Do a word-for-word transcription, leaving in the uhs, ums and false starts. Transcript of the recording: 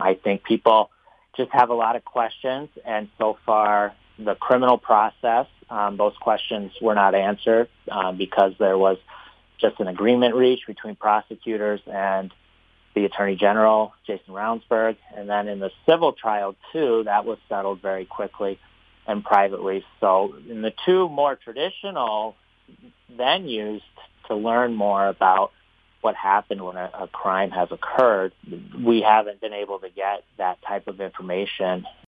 I think people just have a lot of questions, and so far the criminal process, um, those questions were not answered uh, because there was just an agreement reached between prosecutors and the Attorney General, Jason Ravnsborg. And then in the civil trial, too, that was settled very quickly and privately. So in the two more traditional venues to learn more about what happened when a, a crime has occurred, we haven't been able to get that type of information